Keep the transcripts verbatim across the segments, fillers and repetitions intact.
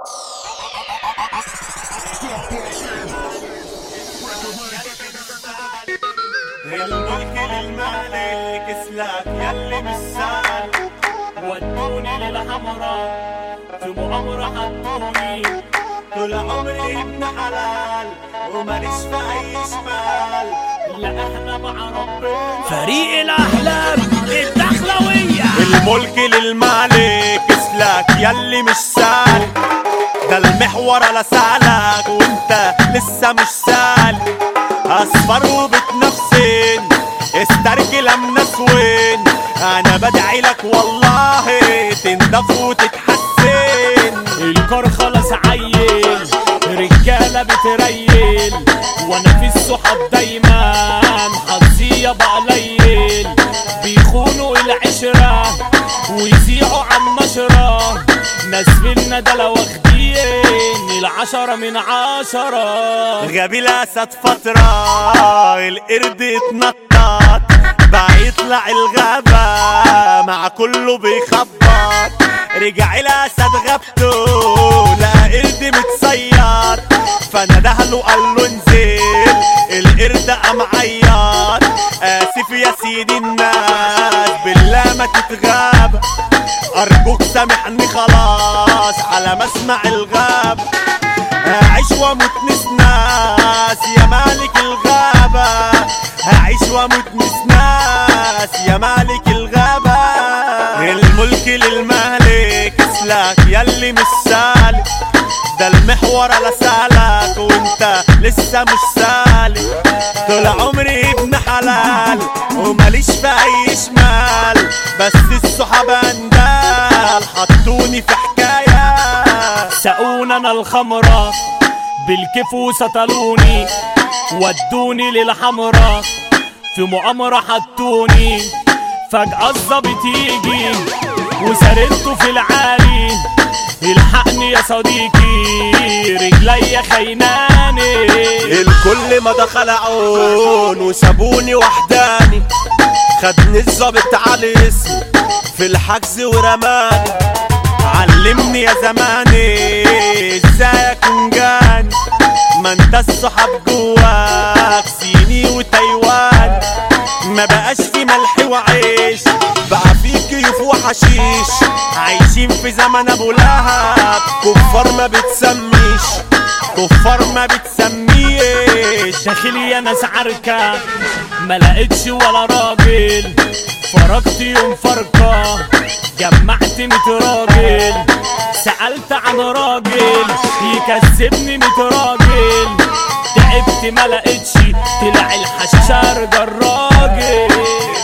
الملك للملك اسلك ياللي مش سهل. ودوني للحمراء في مؤامرة حطوني، طول عمري ابن حلال وماليش في اي شمال. لا احنا مع ربنا فريق الاحلام الدخلوية. الملك للملك اسلك ياللي مش سهل. ده المحور على سالك وانت لسه مش سالك. اصفر وبتنفسن استرجل الناس وين. انا بدعي لك والله تنضف وتتحسن. الكار خلاص عيل رجالة بتريل، وانا في الصحاب دايما حظي يابا قليل. بيخونوا العشرة ويزيعوا عن نشرة، ناس فينا ده لو واخدين العشرة من عشرة. غبي الاسد فترة القرد اتنطط بقى يطلع الغابة مع كله بيخبط. رجع الاسد غابته لقى قرد متصيد، فندهله قال له انزل. القرد قام عيط اسف يا سيدي الناس بالله ما تتغاب. ارجوك سامحني خلاص على ما اسمع الغاب. هعيش واموت نسناس يا مالك الغابة. هعيش واموت نسناس يا مالك الغابة. الملك للملك اسلك ياللي مش سالك. ده المحور على سالك وانت لسه مش سالك. طول عمري ابن حلال وماليش في اي شمال، بس الصحاب اندال حطوني في حكاية. سقونا انا الخمرة بالكيف وسطلوني، ودوني للحمرة في مؤامرة حطوني. فجأة الظابط يجي وسردته في العالي. الحقني يا صديقي رجلي خيناني. الكل ما دخل عون وسابوني وحداني. خدني الظابط على اسمي في الحجز ورماني. علمني يا زماني ازاي اكون جاني. ما انت الصحاب جواك صيني وتايوان. ما بقاش في ملح وعيش بقى في كيوف وحشيش. عايشين في زمن ابو لهب كفار ما بتسميش. كفار ما بتسميش. داخلي يا ناس عركة ما لقيتش ولا راجل. فرجت يوم فرقة جمعت ميت راجل. سألت عن راجل يكسبني ميت راجل. تعبت ما لقيتش طلع الحشار ده الراجل.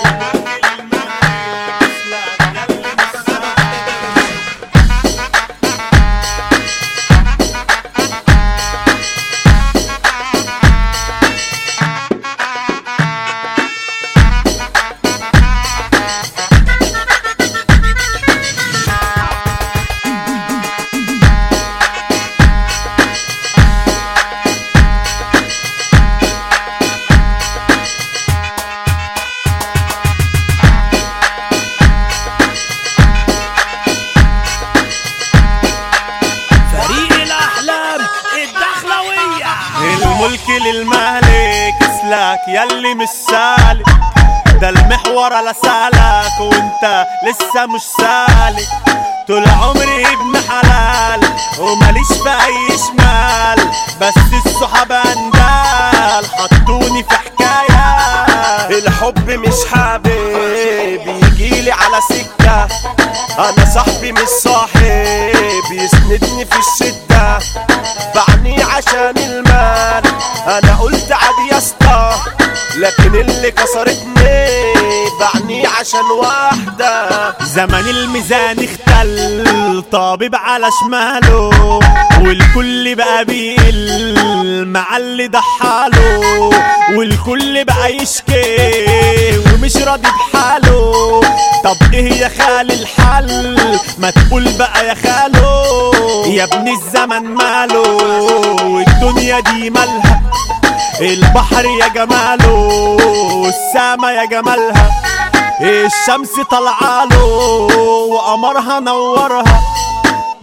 الملك للملك اسلك ياللي مش سالك. ده المحور على سالك وانت لسه مش سالك. طول عمري ابن حلال وماليش في اي شمال، بس الصحاب اندال حطوني في حكاية. الحب مش حابب يجيلي على سكة. انا صاحبي مش صاحب يسندني في الشدة. بعني عشان المال انا قلت عادي يا اسطى، لكن اللي كسرتني بعني عشان واحدة. زمن الميزان اختل طبيب على شماله، والكل بقى بيقل مع اللي ضحاله. والكل بقى يشكي ومش راضي بحاله. طب ايه يا خال الحل ما تقول بقى يا خالو. يا ابن الزمن ماله والدنيا دي مالها. البحر يا جماله والسما يا جمالها. الشمس طلعاله وقمرها نورها،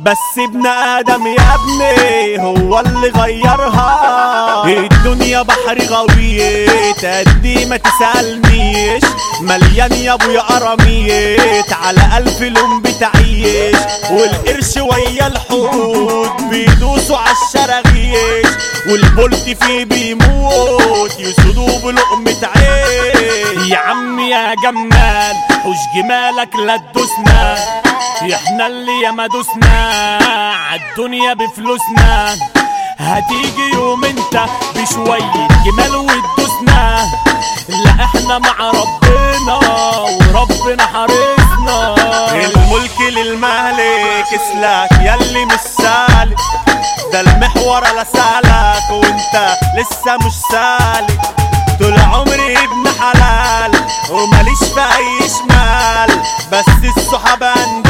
بس ابن ادم يا ابني هو اللي غيرها. الدنيا بحر غويت قدي ما تسألنيش، مليان يا ابويا قراميت على الف لون بتعيش، والقرش ويا الحوت بيدوسوا عالشراغيش، والبولت فيه بيموت يسودوا بلقمة عيش. يا عم يا جمال حوش جمالك لا تدوسنا، احنا اللي ياما دوسنا عالدنيا بفلوسنا، هتيجي يوم انت بشوية جمال وتدوسنا، لا احنا مع ربنا وربنا حارسنا. الملك للمالك اسلك ياللي مش سالك، ده المحور لا سالك وانت لسه مش سالك، طول عمري ابن حلال وماليش في اي شمال، بس الصحاب